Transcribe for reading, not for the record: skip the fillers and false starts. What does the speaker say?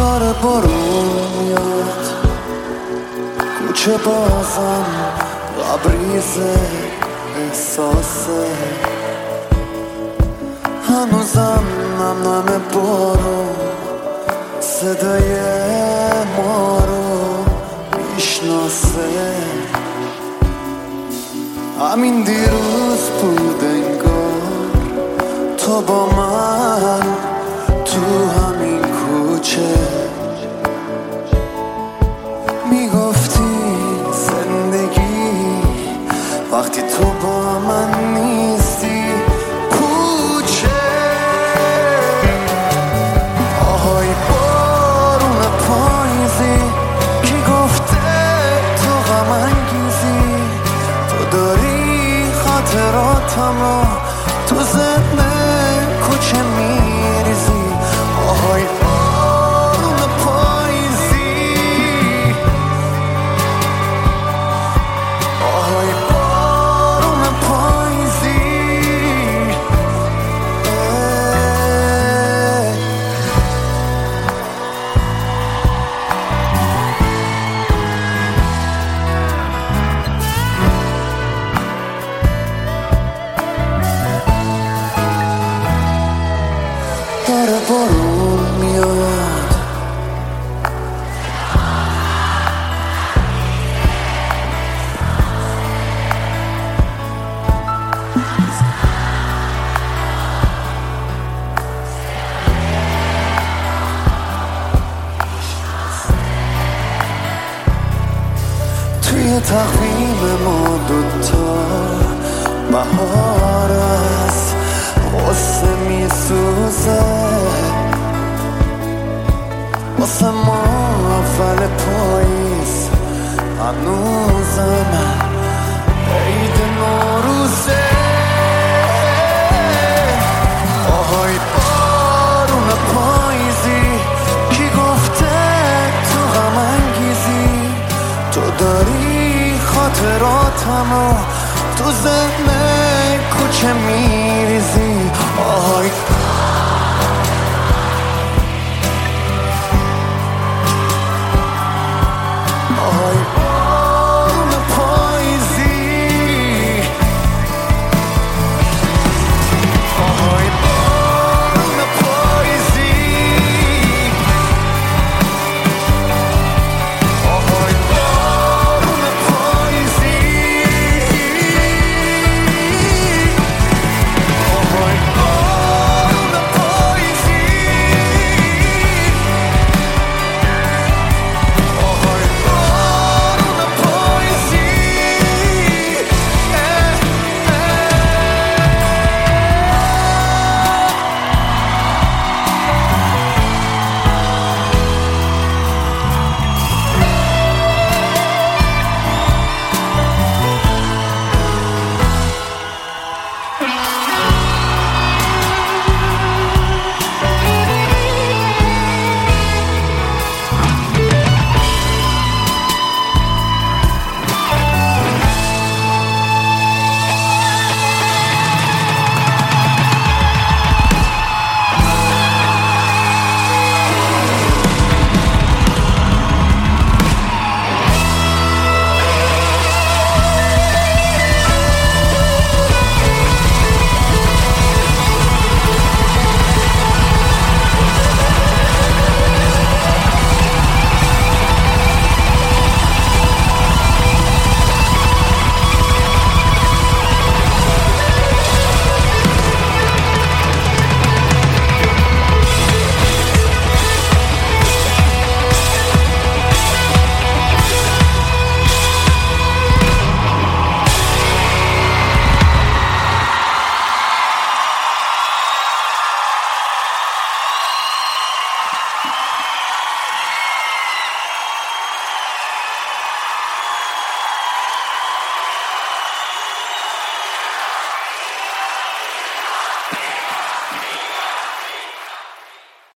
داره بارون میاد، کوچه بازم لبریزه احساسه، هنوزم نمنمه بارون صدای ما رو میشناسه. همین دیروز بود انگار تو با من تو همین کوچه میگفتی زندگی وقتی تو با من نیستی پوچه. آهای بارون پاییزی کی گفته تو غم انگیزی، تو داری خاطراتمو تو ذهن کوچه میریزی. آهای بارون پاییزی، آهای بارون پاییزی. داره بارون میاد، توی تقویم ما دوتا بهار است، غصه میسوزه واسه ما اول پاییز، هنوزم عید نوروزه. آهای بارون پاییزی کی گفته تو غم انگیزی، تو داری خاطراتمو تو ذهن کوچه